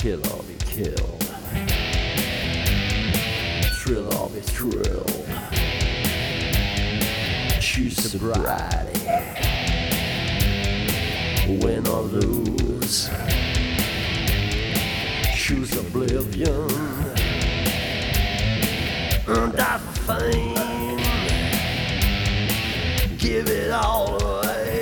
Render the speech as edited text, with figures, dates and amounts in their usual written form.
Kill or be killed. Thrill or be thrilled. Choose sobriety. Win or lose. Choose oblivion. Die for fame. Give it all